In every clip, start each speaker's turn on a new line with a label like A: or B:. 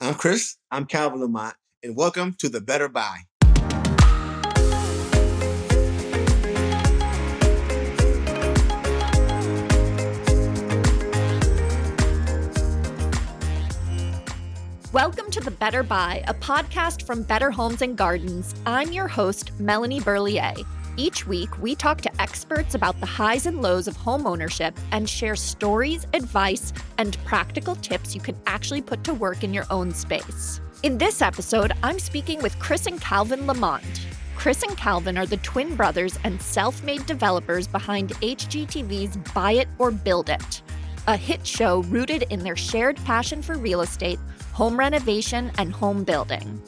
A: I'm Chris. I'm Calvin Lamont, and welcome to The Better Buy.
B: Welcome to The Better Buy, a podcast from Better Homes and Gardens. I'm your host, Melanie Berlier. Each week, we talk to experts about the highs and lows of home ownership and share stories, advice, and practical tips you can actually put to work in your own space. In this episode, I'm speaking with Chris and Calvin Lamont. Chris and Calvin are the twin brothers and self-made developers behind HGTV's Buy It or Build It, a hit show rooted in their shared passion for real estate, home renovation, and home building.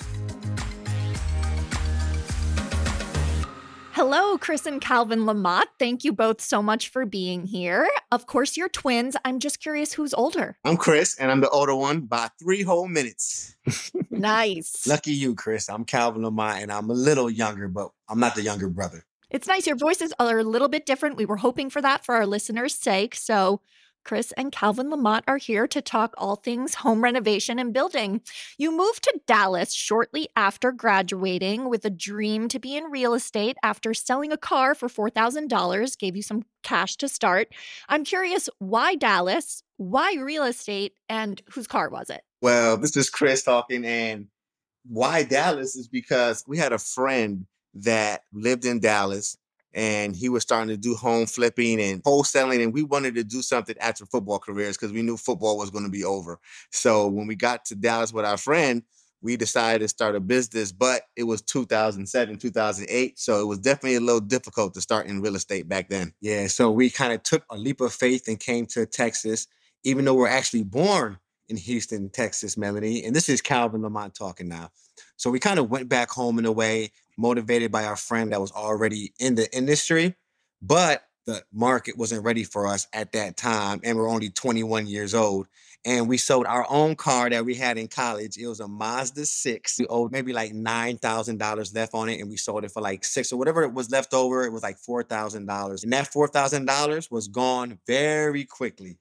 B: Hello, Chris and Calvin Lamont. Thank you both so much for being here. Of course, you're twins. I'm just curious who's older.
A: I'm Chris, and I'm the older one by 3 whole minutes.
B: Nice.
A: Lucky you, Chris. I'm Calvin Lamont, and I'm a little younger, but I'm not the younger brother.
B: It's nice. Your voices are a little bit different. We were hoping for that for our listeners' sake. So Chris and Calvin Lamont are here to talk all things home renovation and building. You moved to Dallas shortly after graduating with a dream to be in real estate after selling a car for $4,000, gave you some cash to start. I'm curious, why Dallas, why real estate, and whose car was it?
A: Well, this is Chris talking, and why Dallas is because we had a friend that lived in Dallas, and he was starting to do home flipping and wholesaling, and we wanted to do something after football careers because we knew football was going to be over. So when we got to Dallas with our friend, we decided to start a business, but it was 2007, 2008. So it was definitely a little difficult to start in real estate back then. Yeah, so we kind of took a leap of faith and came to Texas, even though we're actually born in Houston, Texas, Melanie. And this is Calvin Lamont talking now. So we kind of went back home in a way, motivated by our friend that was already in the industry, but the market wasn't ready for us at that time. And we're only 21 years old. And we sold our own car that we had in college. It was a Mazda 6. We owed maybe like $9,000 left on it. And we sold it for like 6 or whatever it was left over. It was like $4,000. And that $4,000 was gone very quickly.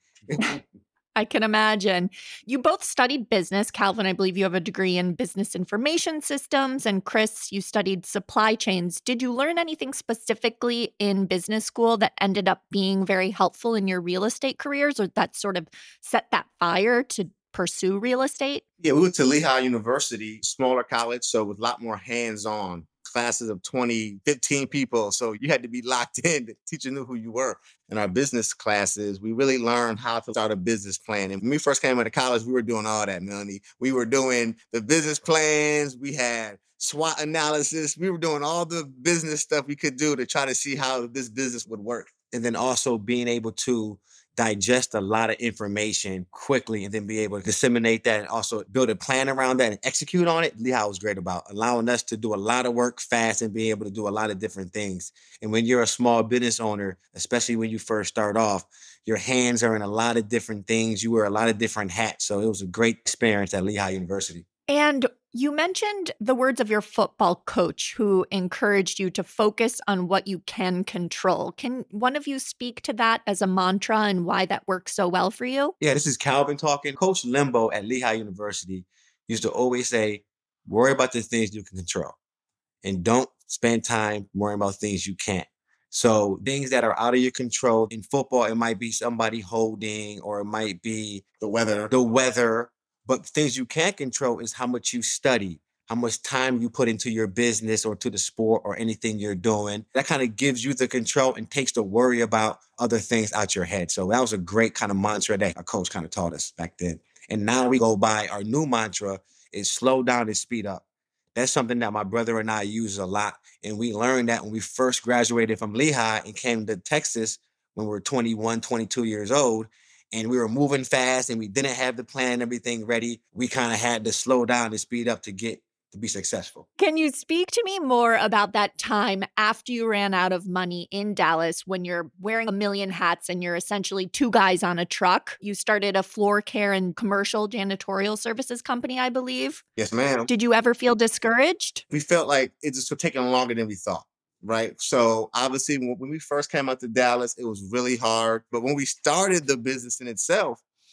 B: I can imagine. You both studied business. Calvin, I believe you have a degree in business information systems. And Chris, you studied supply chains. Did you learn anything specifically in business school that ended up being very helpful in your real estate careers, or that sort of set that fire to pursue real estate?
A: Yeah, we went to Lehigh University, smaller college, so with a lot more hands-on. Classes of 20, 15 people. So you had to be locked in. The teacher knew who you were. In our business classes, we really learned how to start a business plan. And when we first came into college, we were doing all that, Melanie. We were doing the business plans. We had SWOT analysis. We were doing all the business stuff we could do to try to see how this business would work. And then also being able to digest a lot of information quickly and then be able to disseminate that and also build a plan around that and execute on it. Lehigh was great about allowing us to do a lot of work fast and being able to do a lot of different things. And when you're a small business owner, especially when you first start off, your hands are in a lot of different things. You wear a lot of different hats. So it was a great experience at Lehigh University.
B: And you mentioned the words of your football coach who encouraged you to focus on what you can control. Can one of you speak to that as a mantra and why that works so well for you?
A: Yeah, this is Calvin talking. Coach Limbo at Lehigh University used to always say, worry about the things you can control and don't spend time worrying about things you can't. So things that are out of your control in football, it might be somebody holding or it might be the weather. But things you can't control is how much you study, how much time you put into your business or to the sport or anything you're doing. That kind of gives you the control and takes the worry about other things out your head. So that was a great kind of mantra that our coach kind of taught us back then. And now we go by our new mantra is slow down and speed up. That's something that my brother and I use a lot. And we learned that when we first graduated from Lehigh and came to Texas when we were 21, 22 years old, and we were moving fast and we didn't have the plan and everything ready. We kind of had to slow down and speed up to be successful.
B: Can you speak to me more about that time after you ran out of money in Dallas when you're wearing a million hats and you're essentially 2 guys on a truck? You started a floor care and commercial janitorial services company, I believe.
A: Yes, ma'am.
B: Did you ever feel discouraged?
A: We felt like it just was taking longer than we thought. Right. So obviously, when we first came out to Dallas, it was really hard. But when we started the business in itself,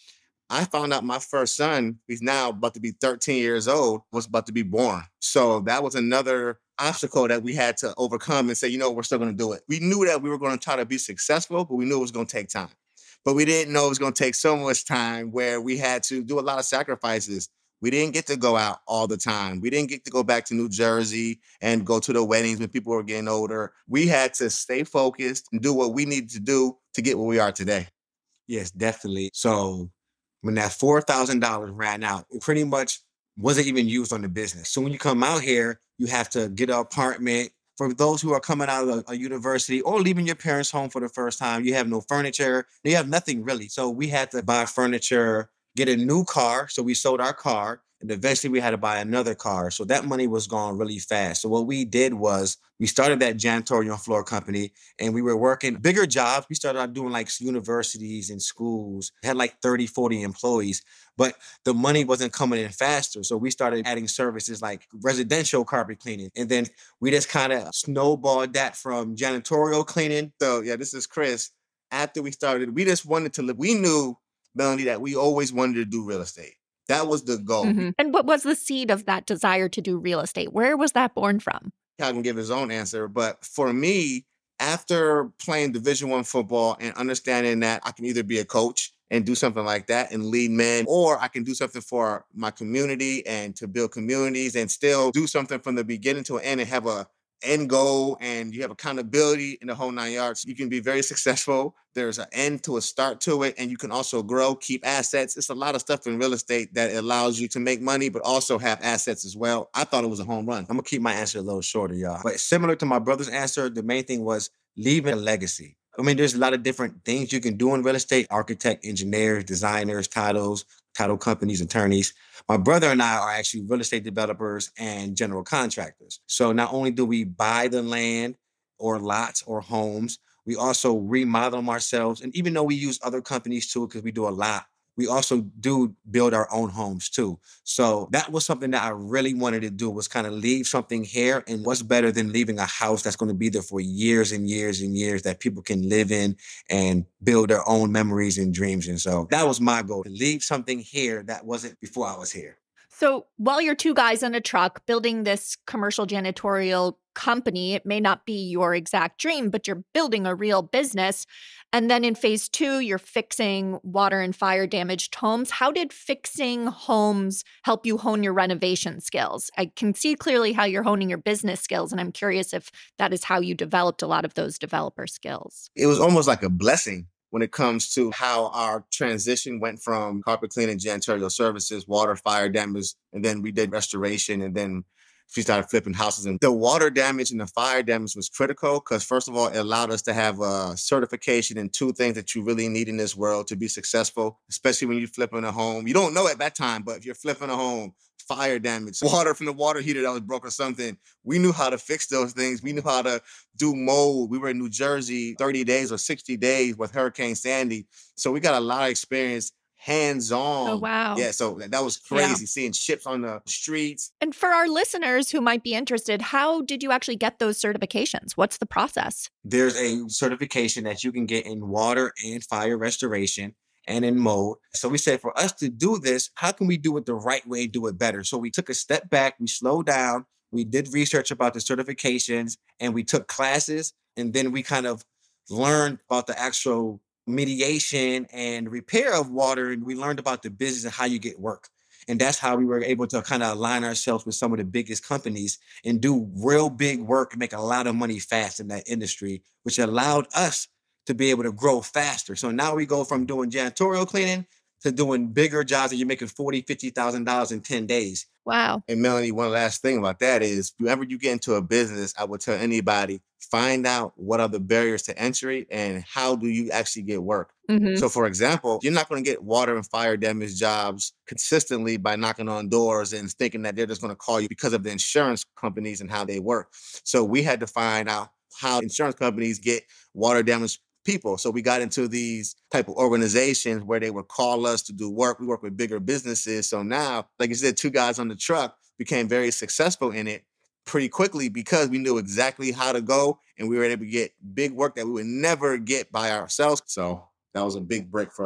A: I found out my first son, he's now about to be 13 years old, was about to be born. So that was another obstacle that we had to overcome and say, we're still going to do it. We knew that we were going to try to be successful, but we knew it was going to take time. But we didn't know it was going to take so much time where we had to do a lot of sacrifices. We didn't get to go out all the time. We didn't get to go back to New Jersey and go to the weddings when people were getting older. We had to stay focused and do what we needed to do to get where we are today. Yes, definitely. So when that $4,000 ran out, it pretty much wasn't even used on the business. So when you come out here, you have to get an apartment. For those who are coming out of a university or leaving your parents' home for the first time, you have no furniture. You have nothing really. So we had to buy furniture, get a new car. So we sold our car. And eventually we had to buy another car. So that money was gone really fast. So what we did was we started that janitorial floor company and we were working bigger jobs. We started out doing like universities and schools, had like 30, 40 employees, but the money wasn't coming in faster. So we started adding services like residential carpet cleaning. And then we just kind of snowballed that from janitorial cleaning. So yeah, this is Chris. After we started, we just wanted to live. We knew, Melanie, that we always wanted to do real estate. That was the goal.
B: And what was the seed of that desire to do real estate? Where was that born from?
A: Cal can give his own answer, but for me, after playing Division I football and understanding that I can either be a coach and do something like that and lead men, or I can do something for my community and to build communities and still do something from the beginning to an end and have a end goal and you have accountability in the whole 9 yards. You can be very successful. There's an end to a start to it, and you can also grow, keep assets. It's a lot of stuff in real estate that allows you to make money, but also have assets as well. I thought it was a home run. I'm gonna keep my answer a little shorter, y'all. But similar to my brother's answer, the main thing was leaving a legacy. I mean, there's a lot of different things you can do in real estate: architect, engineers, designers, title companies, attorneys. My brother and I are actually real estate developers and general contractors. So not only do we buy the land or lots or homes, we also remodel them ourselves. And even though we use other companies too, because we do a lot, we also do build our own homes too. So that was something that I really wanted to do, was kind of leave something here. And what's better than leaving a house that's going to be there for years and years and years that people can live in and build their own memories and dreams. And so that was my goal, to leave something here that wasn't before I was here.
B: So while you're two guys in a truck building this commercial janitorial company, it may not be your exact dream, but you're building a real business. And then in phase two, you're fixing water and fire damaged homes. How did fixing homes help you hone your renovation skills? I can see clearly how you're honing your business skills, and I'm curious if that is how you developed a lot of those developer skills.
A: It was almost like a blessing when it comes to how our transition went from carpet cleaning, janitorial services, water, fire damage, and then we did restoration, and then we started flipping houses. And the water damage and the fire damage was critical because, first of all, it allowed us to have a certification in two things that you really need in this world to be successful, especially when you're flipping a home. You don't know at that time, but if you're flipping a home, fire damage, water from the water heater that was broke or something, we knew how to fix those things. We knew how to do mold. We were in New Jersey 30 days or 60 days with Hurricane Sandy. So we got a lot of experience hands-on.
B: Oh, wow.
A: Yeah, so that was crazy, seeing ships on the streets.
B: And for our listeners who might be interested, how did you actually get those certifications? What's the process?
A: There's a certification that you can get in water and fire restoration and in mold. So we said, for us to do this, how can we do it the right way, do it better? So we took a step back, we slowed down, we did research about the certifications, and we took classes, and then we kind of learned about the actual mediation and repair of water, and we learned about the business and how you get work. And that's how we were able to kind of align ourselves with some of the biggest companies and do real big work and make a lot of money fast in that industry, which allowed us to be able to grow faster. So now we go from doing janitorial cleaning to doing bigger jobs that you're making $40,000, $50,000 in 10 days.
B: Wow.
A: And Melanie, one last thing about that is, whenever you get into a business, I would tell anybody, find out what are the barriers to entry and how do you actually get work. So for example, you're not going to get water and fire damage jobs consistently by knocking on doors and thinking that they're just going to call you because of the insurance companies and how they work. So we had to find out how insurance companies get water damage people. So we got into these type of organizations where they would call us to do work. We work with bigger businesses. So now, like you said, two guys on the truck became very successful in it pretty quickly because we knew exactly how to go and we were able to get big work that we would never get by ourselves. So that was a big break for us.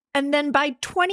B: And then by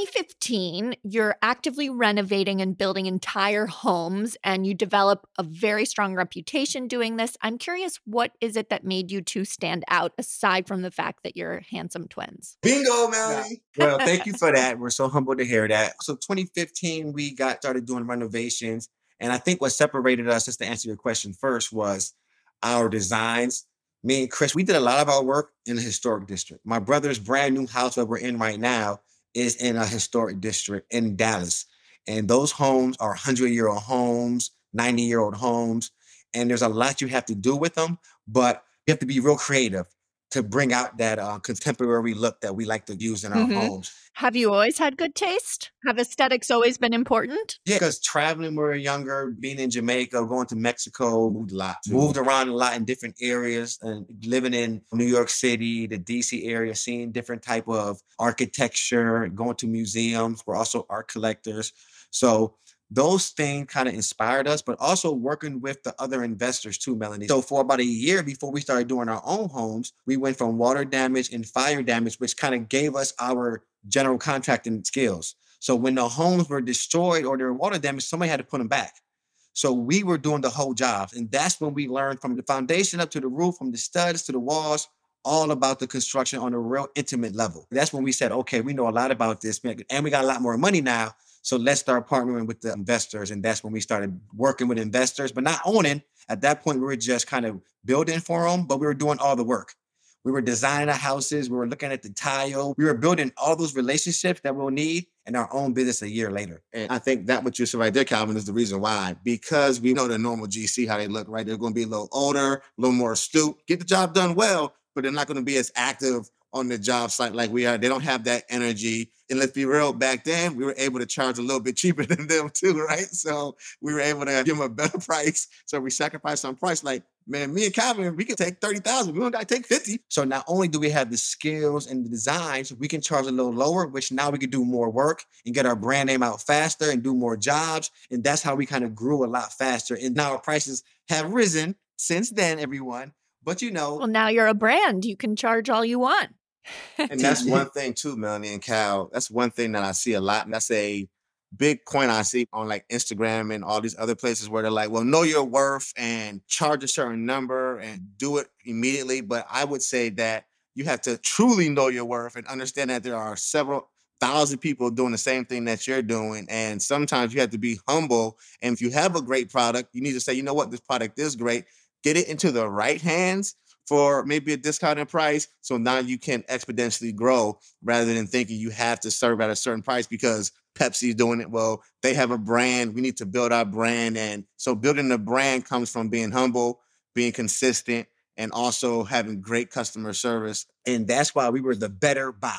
B: 2015, you're actively renovating and building entire homes, and you develop a very strong reputation doing this. I'm curious, what is it that made you two stand out aside from the fact that you're handsome twins?
A: Bingo, Melanie. Well, thank you for that. We're so humbled to hear that. So 2015, we got started doing renovations. And I think what separated us, just to answer your question first, was our designs. Me and Chris, we did a lot of our work in the historic district. My brother's brand new house that we're in right now is in a historic district in Dallas. And those homes are 100-year-old homes, 90-year-old homes. And there's a lot you have to do with them, but you have to be real creative to bring out that contemporary look that we like to use in our homes.
B: Have you always had good taste? Have aesthetics always been important?
A: Yeah, because traveling when we were younger, being in Jamaica, going to Mexico, moved a lot, moved around a lot in different areas, and living in New York City, the DC area, seeing different type of architecture, going to museums. We're also art collectors. So those things kind of inspired us, but also working with the other investors too, Melanie. So for about a year before we started doing our own homes, we went from water damage and fire damage, which kind of gave us our general contracting skills. So when the homes were destroyed or there were water damage, somebody had to put them back. So we were doing the whole job. And that's when we learned from the foundation up to the roof, from the studs to the walls, all about the construction on a real intimate level. That's when we said, okay, we know a lot about this, and we got a lot more money now. So let's start partnering with the investors. And that's when we started working with investors, but not owning. At that point, we were just kind of building for them, but we were doing all the work. We were designing the houses. We were looking at the tile. We were building all those relationships that we'll need in our own business a year later. And I think that what you said right there, Calvin, is the reason why. Because we know the normal GC, how they look, right? They're going to be a little older, a little more astute, get the job done well, but they're not going to be as active on the job site like we are. They don't have that energy. And let's be real, back then, we were able to charge a little bit cheaper than them too, right? So we were able to give them a better price. So we sacrificed on price. Like, man, me and Calvin, we can take 30,000. We don't got to take 50. So not only do we have the skills and the designs, we can charge a little lower, which now we can do more work and get our brand name out faster and do more jobs. And that's how we kind of grew a lot faster. And now our prices have risen since then, everyone. But
B: Well, now you're a brand. You can charge all you want.
A: and that's one thing too, Melanie and Cal. That's one thing that I see a lot. And that's a big point I see on like Instagram and all these other places where they're like, well, know your worth and charge a certain number and do it immediately. But I would say that you have to truly know your worth and understand that there are several thousand people doing the same thing that you're doing. And sometimes you have to be humble. And if you have a great product, you need to say, you know what, this product is great. Get it into the right hands for maybe a discounted price. So now you can exponentially grow rather than thinking you have to serve at a certain price because Pepsi's doing it. Well, they have a brand. We need to build our brand. And so building a brand comes from being humble, being consistent, and also having great customer service. And that's why we were the better buy.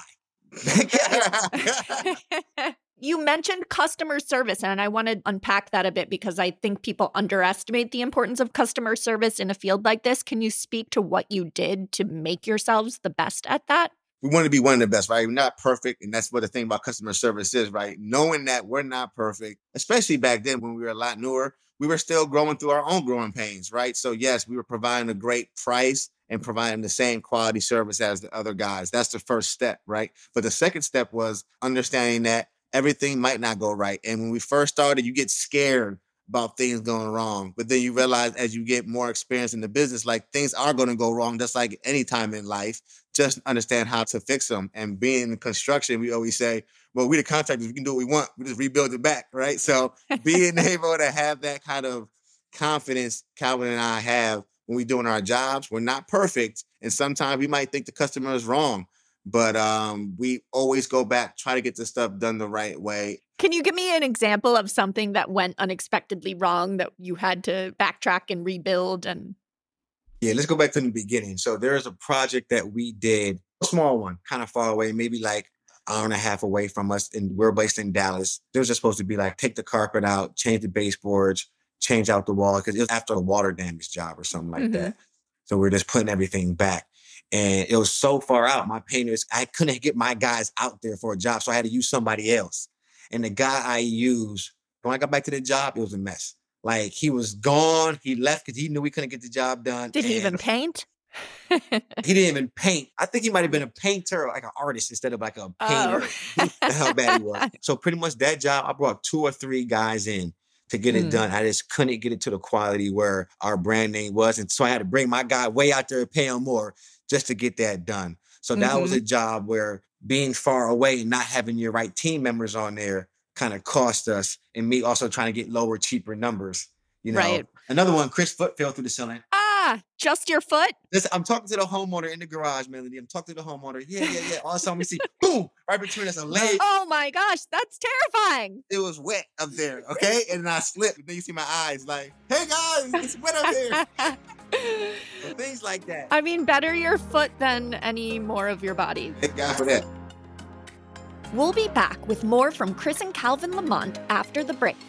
B: You mentioned customer service, and I want to unpack that a bit because I think people underestimate the importance of customer service in a field like this. Can you speak to what you did to make yourselves the best at that?
A: We want to be one of the best, right? We're not perfect. And that's what the thing about customer service is, right? Knowing that we're not perfect, especially back then when we were a lot newer, we were still growing through our own growing pains, right? So, yes, we were providing a great price and providing the same quality service as the other guys. That's the first step, right? But the second step was understanding that everything might not go right. And when we first started, you get scared about things going wrong. But then you realize as you get more experience in the business, like things are going to go wrong, just like any time in life. Just understand how to fix them. And being in construction, we always say, well, we the contractors, we can do what we want. We just rebuild it back, right? So being able to have that kind of confidence Calvin and I have when we're doing our jobs, we're not perfect. And sometimes we might think the customer is wrong, but we always go back, try to get the stuff done the right way.
B: Can you give me an example of something that went unexpectedly wrong that you had to backtrack and rebuild? And
A: Yeah, let's go back to the beginning. So there's a project that we did, a small one, kind of far away, maybe like hour and a half away from us, and we're based in Dallas. There was just supposed to be like take the carpet out, change the baseboards, change out the wall because it was after a water damage job or something like that. So we're just putting everything back. And it was so far out. My painters, I couldn't get my guys out there for a job. So I had to use somebody else. And the guy I used, when I got back to the job, it was a mess. Like he was gone. He left because he knew we couldn't get the job done.
B: Did he even paint?
A: He didn't even paint. I think he might have been a painter or like an artist instead of like a
B: Oh.
A: painter. That's how bad he was. So pretty much that job, I brought 2 or 3 guys in to get it
B: Mm.
A: done. I just couldn't get it to the quality where our brand name was. And so I had to bring my guy way out there and pay him more just to get that done. So that was a job where being far away and not having your right team members on there kind of cost us. And me also trying to get lower, cheaper numbers.
B: Right.
A: Another one, Chris foot fell through the ceiling.
B: Just your foot?
A: Listen, I'm talking to the homeowner in the garage, Melody. I'm talking to the homeowner. Yeah. All of a sudden we see, boom, right between us a leg.
B: Oh my gosh, that's terrifying.
A: It was wet up there, okay? And then I slipped. And then you see my eyes like, hey guys, it's wet up there. So things like that.
B: I mean, better your foot than any more of your body.
A: Thank God for that.
B: We'll be back with more from Chris and Calvin Lamont after the break.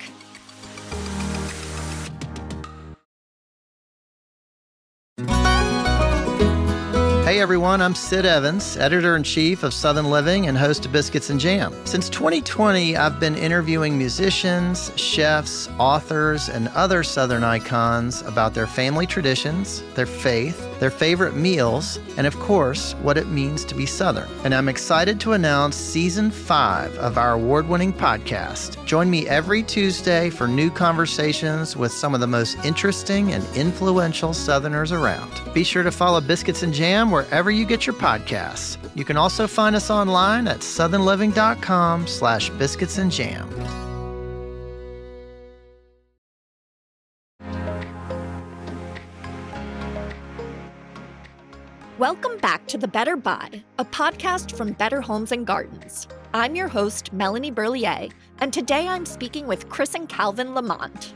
C: Hey everyone, I'm Sid Evans, editor-in-chief of Southern Living and host of Biscuits and Jam. Since 2020, I've been interviewing musicians, chefs, authors, and other Southern icons about their family traditions, their faith, their favorite meals, and of course, what it means to be Southern. And I'm excited to announce Season 5 of our award-winning podcast. Join me every Tuesday for new conversations with some of the most interesting and influential Southerners around. Be sure to follow Biscuits and Jam wherever you get your podcasts. You can also find us online at southernliving.com/biscuitsandjam.
B: Welcome back to The Better Buy, a podcast from Better Homes and Gardens. I'm your host, Melanie Berlier, and today I'm speaking with Chris and Calvin Lamont.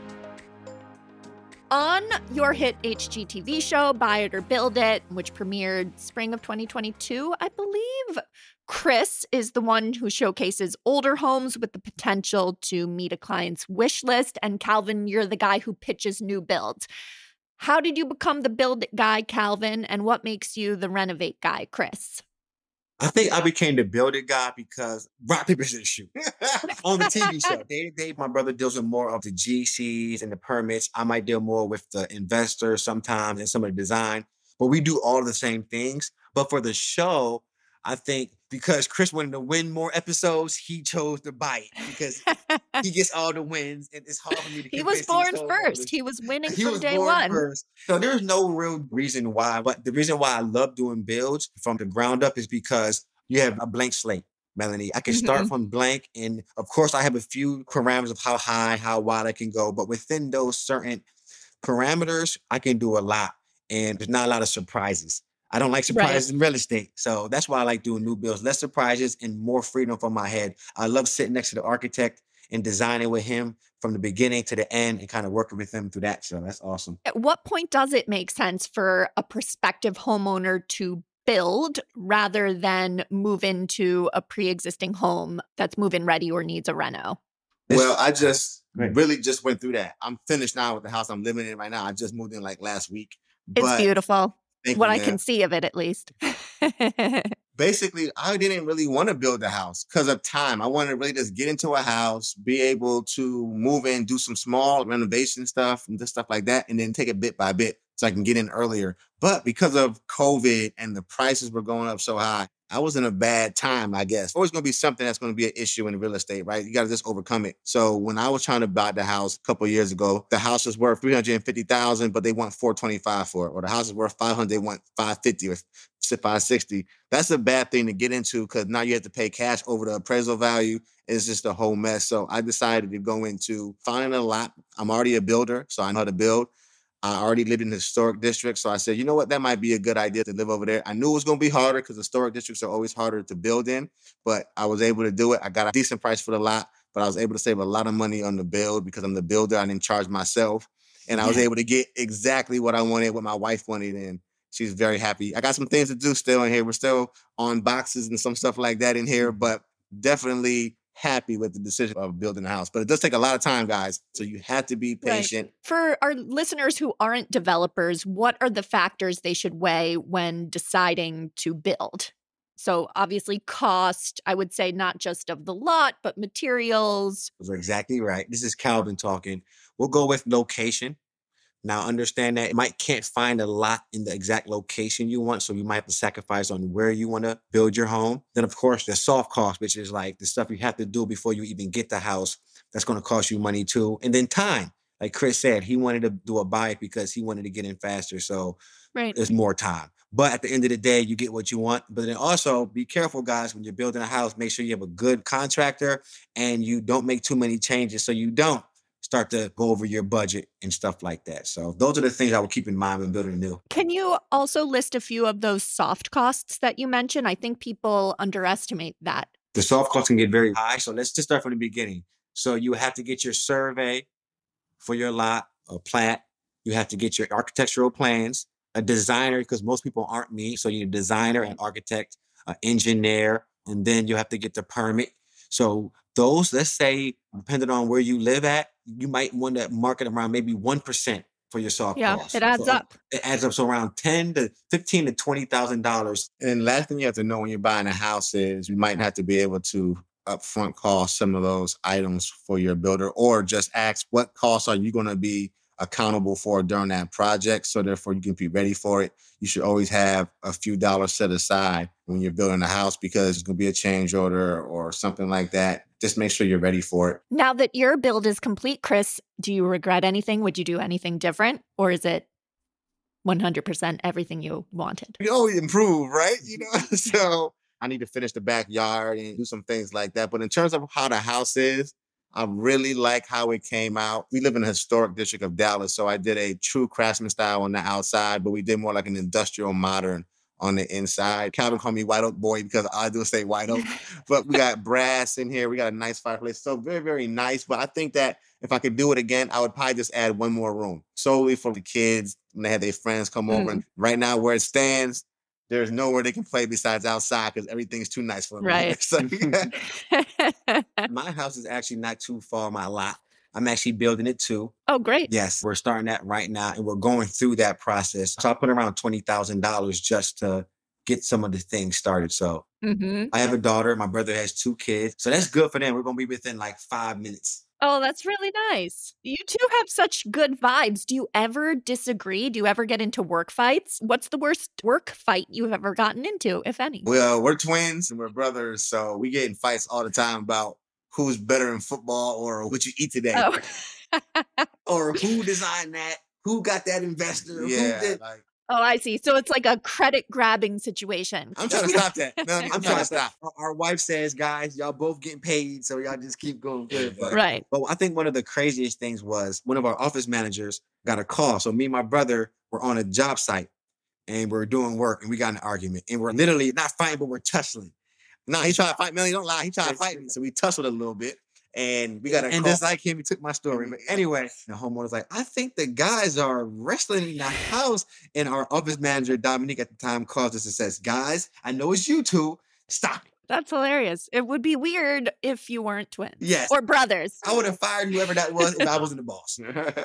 B: On your hit HGTV show, Buy It or Build It, which premiered spring of 2022, I believe Chris is the one who showcases older homes with the potential to meet a client's wish list, and Calvin, you're the guy who pitches new builds. How did you become the build it guy, Calvin, and what makes you the renovate guy, Chris?
A: I think I became the build it guy because rock, paper, scissors, shoot on the TV show. Day, my brother deals with more of the GCs and the permits. I might deal more with the investors sometimes and some of the design, but we do all the same things. But for the show, I think because Chris wanted to win more episodes, he chose to bite because he gets all the wins, and it's hard for me to.
B: He was born first. He was winning from day one.
A: First. So there's no real reason why, but the reason why I love doing builds from the ground up is because you have a blank slate, Melanie. I can start from blank, and of course I have a few parameters of how high, how wide I can go, but within those certain parameters, I can do a lot, and there's not a lot of surprises. I don't like surprises in real estate. So that's why I like doing new builds, less surprises and more freedom for my head. I love sitting next to the architect and designing with him from the beginning to the end and kind of working with him through that. So that's awesome.
B: At what point does it make sense for a prospective homeowner to build rather than move into a pre-existing home that's move-in ready or needs a reno?
A: Well, I just really just went through that. I'm finished now with the house I'm living in right now. I just moved in like last week.
B: It's beautiful. What I
A: man.
B: can see of it, at least.
A: Basically, I didn't really want to build a house because of time. I wanted to really just get into a house, be able to move in, do some small renovation stuff and just stuff like that, and then take it bit by bit so I can get in earlier. But because of COVID and the prices were going up so high, I was in a bad time, I guess. Always going to be something that's going to be an issue in real estate, right? You got to just overcome it. So when I was trying to buy the house a couple of years ago, the house was worth $350,000, but they want $425 for it. Or the house is worth $500, they want $550 or $560. That's a bad thing to get into because now you have to pay cash over the appraisal value. It's just a whole mess. So I decided to go into finding a lot. I'm already a builder, so I know how to build. I already lived in the historic district. So I said, you know what? That might be a good idea to live over there. I knew it was going to be harder because historic districts are always harder to build in, but I was able to do it. I got a decent price for the lot, but I was able to save a lot of money on the build because I'm the builder. I didn't charge myself. And I was able to get exactly what I wanted, what my wife wanted. And she's very happy. I got some things to do still in here. We're still on boxes and some stuff like that in here, but definitely happy with the decision of building a house. But it does take a lot of time, guys. So you have to be patient.
B: Right. For our listeners who aren't developers, what are the factors they should weigh when deciding to build? So obviously cost, I would say not just of the lot, but materials.
A: Those are exactly right. This is Calvin talking. We'll go with location Now, understand that you might can't find a lot in the exact location you want, so you might have to sacrifice on where you want to build your home. Then, of course, the soft cost, which is like the stuff you have to do before you even get the house, that's going to cost you money too. And then time. Like Chris said, he wanted to do a buy because he wanted to get in faster. So
B: Right.
A: there's more time. But at the end of the day, you get what you want. But then also be careful, guys, when you're building a house, make sure you have a good contractor and you don't make too many changes so you don't start to go over your budget and stuff like that. So those are the things I would keep in mind when building new.
B: Can you also list a few of those soft costs that you mentioned? I think people underestimate that.
A: The soft costs can get very high. So let's just start from the beginning. So you have to get your survey for your lot, a plat. You have to get your architectural plans, a designer, because most people aren't me. So you need a designer, an architect, an engineer, and then you have to get the permit. So those, let's say, depending on where you live at, you might want to market around maybe 1% for your soft
B: Yeah,
A: costs.
B: it adds
A: So
B: up.
A: it adds up to around $10,000 to $15,000 to $20,000. And last thing you have to know when you're buying a house is you might have to be able to upfront cost some of those items for your builder, or just ask what costs are you going to be accountable for during that project. So therefore you can be ready for it. You should always have a few dollars set aside when you're building a house because it's going to be a change order or something like that. Just make sure you're ready for it.
B: Now that your build is complete, Chris, do you regret anything? Would you do anything different? Or is it 100% everything you wanted?
A: You always improve, right? So I need to finish the backyard and do some things like that. But in terms of how the house is, I really like how it came out. We live in a historic district of Dallas, so I did a true craftsman style on the outside, but we did more like an industrial modern on the inside. Calvin called me White Oak Boy because I do say White Oak, but we got brass in here. We got a nice fireplace. So very, very nice. But I think that if I could do it again, I would probably just add one more room solely for the kids when they have their friends come over. And right now where it stands, there's nowhere they can play besides outside because everything's too nice for them.
B: Right.
A: So, my house is actually not too far my lot. I'm actually building it too.
B: Oh, great.
A: Yes, we're starting that right now and we're going through that process. So I put around $20,000 just to get some of the things started. So I have a daughter. My brother has 2 kids. So that's good for them. We're going to be within like 5 minutes.
B: Oh, that's really nice. You two have such good vibes. Do you ever disagree? Do you ever get into work fights? What's the worst work fight you've ever gotten into, if any?
A: Well, we're twins and we're brothers. So we get in fights all the time about who's better in football or what you eat today.
B: Oh.
A: Or who designed that? Who got that investor?
C: Yeah,
A: Who did?
B: Oh, I see. So it's like a credit grabbing situation.
A: I'm trying to stop that. Melanie, I'm trying to stop. Our wife says, guys, y'all both getting paid, so y'all just keep going good.
B: Right.
A: But I think one of the craziest things was one of our office managers got a call. So me and my brother were on a job site and we're doing work and we got in an argument and we're literally not fighting, but we're tussling. No, he tried to fight me. Don't lie. He tried to fight me. So we tussled a little bit. And we got a and just like him, he took my story. But anyway, the homeowner's like, I think the guys are wrestling in the house. And our office manager, Dominique, at the time calls us and says, guys, I know it's you two. Stop it.
B: That's hilarious. It would be weird if you weren't twins.
A: Yes.
B: Or brothers.
A: I would have fired whoever that was if I wasn't the boss.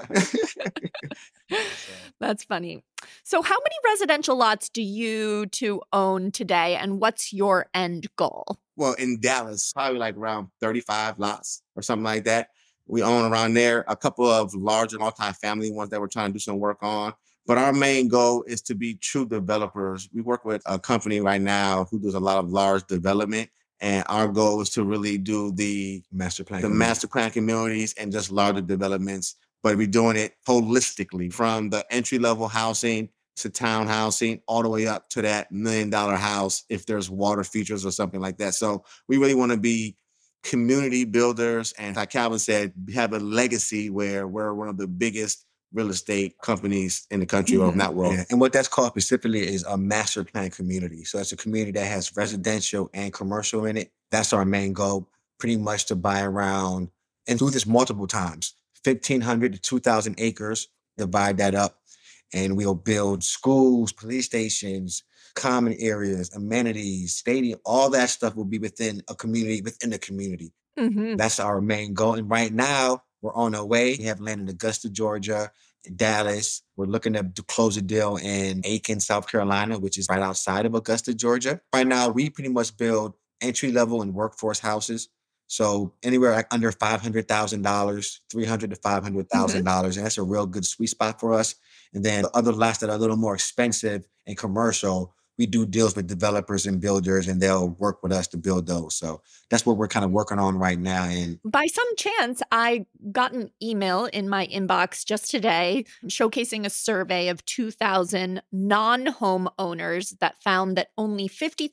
B: That's funny. So how many residential lots do you two own today, and what's your end goal?
A: Well, in Dallas, probably like around 35 lots or something like that. We own around there a couple of larger multi-family ones that we're trying to do some work on. But our main goal is to be true developers. We work with a company right now who does a lot of large development. And our goal is to really do the master plan communities and just larger developments. But we're doing it holistically from the entry-level housing to town housing, all the way up to that $1 million house if there's water features or something like that. So we really want to be community builders. And like Calvin said, have a legacy where we're one of the biggest real estate companies in the country or if not world. Yeah. And what that's called specifically is a master plan community. So it's a community that has residential and commercial in it. That's our main goal, pretty much to buy around and do this multiple times, 1,500 to 2,000 acres, divide that up. And we'll build schools, police stations, common areas, amenities, stadium, all that stuff will be within a community, within the community. That's our main goal. And right now, we're on our way. We have land in Augusta, Georgia, Dallas. We're looking to close a deal in Aiken, South Carolina, which is right outside of Augusta, Georgia. Right now, we pretty much build entry-level and workforce houses. So anywhere like under $500,000, $300 to
B: Mhm.
A: $500,000, and that's a real good sweet spot for us. And then the other lots that are a little more expensive and commercial, we do deals with developers and builders, and they'll work with us to build those. So that's what we're kind of working on right now. And
B: By some chance, I got an email in my inbox just today showcasing a survey of 2,000 non-home owners that found that only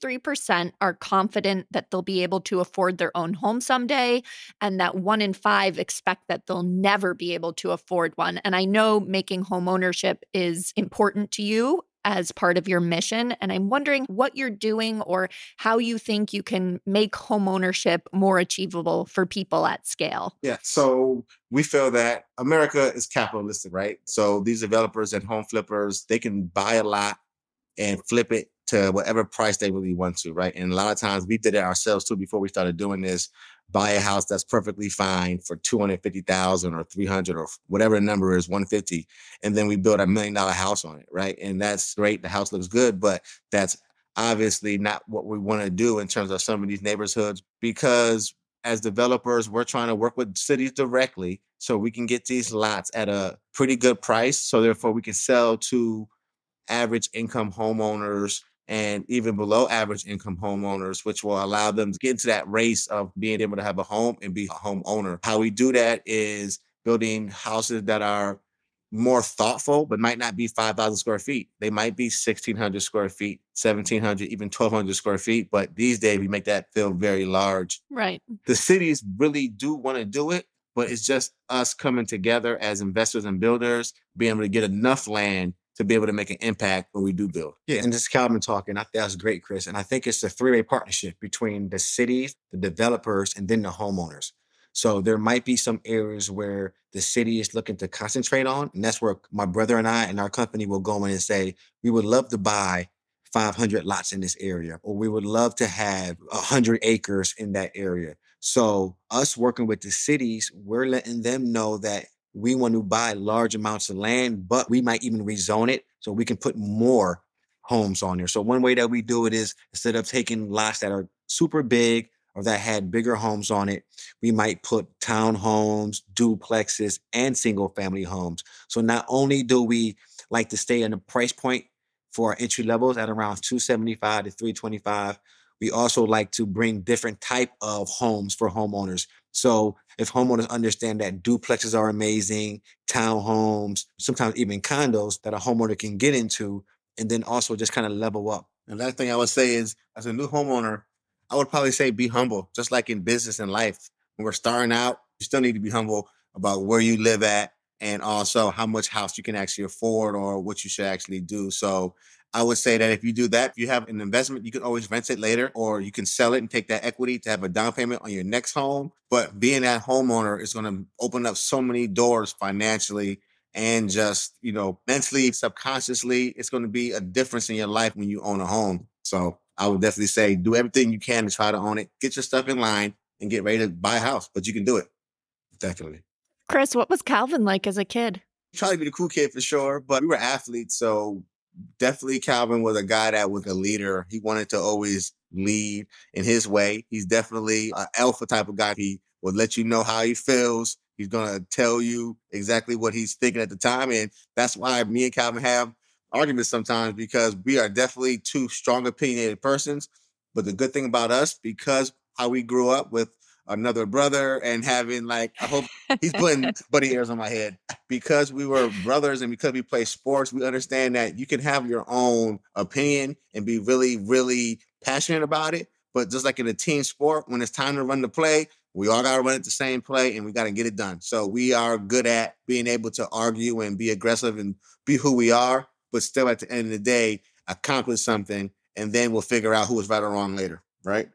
B: 53% are confident that they'll be able to afford their own home someday, and that 1 in 5 expect that they'll never be able to afford one. And I know making home ownership is important to you as part of your mission, and I'm wondering what you're doing or how you think you can make homeownership more achievable for people at scale.
A: yeah, so we feel that America is capitalistic, right? So these developers and home flippers, they can buy a lot and flip it to whatever price they really want to, right? And a lot of times we did it ourselves too before we started doing this. Buy a house that's perfectly fine for 250,000 or 300 or whatever the number is, 150, and then we build $1 million house on it, right? And that's great. The house looks good, but that's obviously not what we want to do in terms of some of these neighborhoods because as developers, we're trying to work with cities directly so we can get these lots at a pretty good price. So therefore, we can sell to average income homeowners and even below average income homeowners, which will allow them to get into that race of being able to have a home and be a homeowner. How we do that is building houses that are more thoughtful, but might not be 5,000 square feet. They might be 1,600 square feet, 1,700, even 1,200 square feet. But these days, we make that feel very large.
B: Right.
A: The cities really do want to do it, but it's just us coming together as investors and builders, being able to get enough land to be able to make an impact when we do build. Yeah, and this is Calvin talking. I think that's great, Chris. And I think it's a three-way partnership between the cities, the developers, and then the homeowners. So there might be some areas where the city is looking to concentrate on, and that's where my brother and I and our company will go in and say, we would love to buy 500 lots in this area, or we would love to have 100 acres in that area. So us working with the cities, we're letting them know that we want to buy large amounts of land, but we might even rezone it so we can put more homes on there. So one way that we do it is instead of taking lots that are super big or that had bigger homes on it, we might put townhomes, duplexes, and single family homes. So not only do we like to stay in the price point for our entry levels at around 275 to 325, we also like to bring different type of homes for homeowners. So if homeowners understand that duplexes are amazing, townhomes, sometimes even condos that a homeowner can get into, and then also just kind of level up. And last thing I would say is, as a new homeowner, I would probably say be humble, just like in business and life. When we're starting out, you still need to be humble about where you live at and also how much house you can actually afford or what you should actually do. So I would say that if you do that, if you have an investment, you can always rent it later, or you can sell it and take that equity to have a down payment on your next home. But being that homeowner is going to open up so many doors financially and just, mentally, subconsciously, it's going to be a difference in your life when you own a home. So I would definitely say do everything you can to try to own it, get your stuff in line and get ready to buy a house, but you can do it. Definitely.
B: Chris, what was Calvin like as a kid?
A: Try to be the cool kid for sure, but we were athletes. So definitely Calvin was a guy that was a leader. He wanted to always lead in his way. He's definitely an alpha type of guy. He will let you know how he feels. He's going to tell you exactly what he's thinking at the time. And that's why me and Calvin have arguments sometimes because we are definitely two strong opinionated persons. But the good thing about us, because how we grew up with another brother and having I hope he's putting buddy hairs on my head because we were brothers and because we play sports, we understand that you can have your own opinion and be really, really passionate about it. But just like in a team sport, when it's time to run the play, we all got to run at the same play and we got to get it done. So we are good at being able to argue and be aggressive and be who we are, but still at the end of the day, accomplish something. And then we'll figure out who was right or wrong later. Right.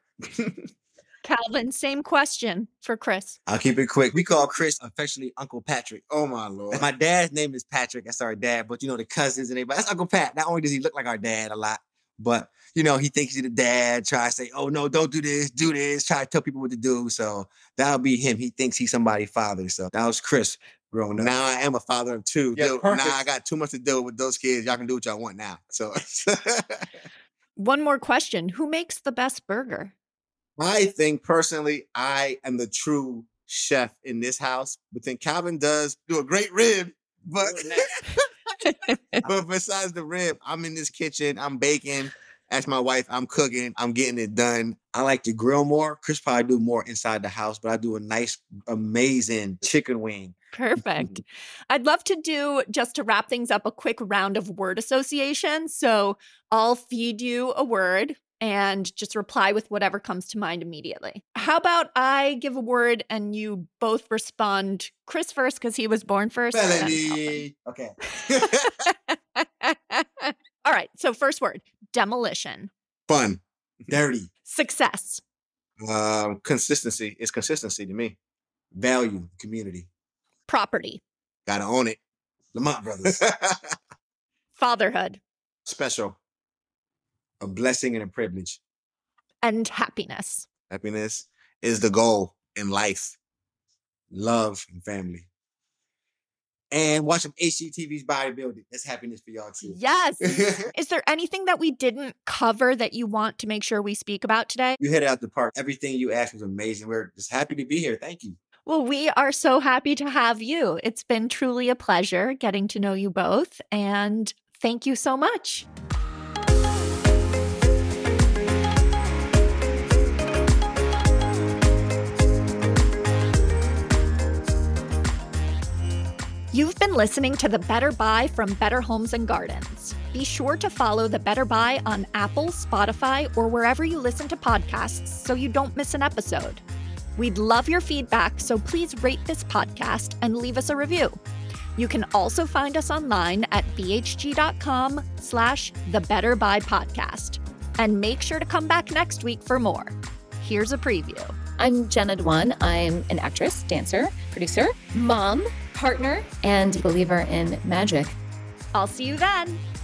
B: Calvin, same question for Chris.
A: I'll keep it quick. We call Chris affectionately Uncle Patrick. Oh my Lord. And my dad's name is Patrick. That's our dad. But the cousins and everybody, that's Uncle Pat. Not only does he look like our dad a lot, but he thinks he's the dad, try to say, oh no, don't do this, try to tell people what to do. So that'll be him. He thinks he's somebody's father. So that was Chris growing up. Now I am a father of two. Yeah, now I got too much to deal with those kids. Y'all can do what y'all want now. So
B: One more question. Who makes the best burger?
A: I think personally, I am the true chef in this house. But then Calvin does do a great rib. But but besides the rib, I'm in this kitchen. I'm baking. As my wife, I'm cooking. I'm getting it done. I like to grill more. Chris probably do more inside the house, but I do a nice, amazing chicken wing.
B: Perfect. I'd love to do, just to wrap things up, a quick round of word association. So I'll feed you a word and just reply with whatever comes to mind immediately. How about I give a word and you both respond, Chris first because he was born first.
A: Melanie. Okay.
B: All right. So first word, demolition.
A: Fun. Dirty.
B: Success.
A: Consistency. It's consistency to me. Value. Community.
B: Property.
A: Gotta own it. Lamont Brothers.
B: Fatherhood.
A: Special. A blessing and a privilege.
B: And happiness.
A: Happiness is the goal in life. Love and family. And watch some HGTV's bodybuilding. That's happiness for y'all too.
B: Yes. Is there anything that we didn't cover that you want to make sure we speak about today?
A: You hit it out the park. Everything you asked was amazing. We're just happy to be here. Thank you.
B: Well, we are so happy to have you. It's been truly a pleasure getting to know you both. And thank you so much. You've been listening to The Better Buy from Better Homes and Gardens. Be sure to follow The Better Buy on Apple, Spotify, or wherever you listen to podcasts so you don't miss an episode. We'd love your feedback, so please rate this podcast and leave us a review. You can also find us online at bhg.com/thebetterbuypodcast. And make sure to come back next week for more. Here's a preview.
D: I'm Jenna Dwan. I'm an actress, dancer, producer, mom, partner, and believer in magic.
B: I'll see you then.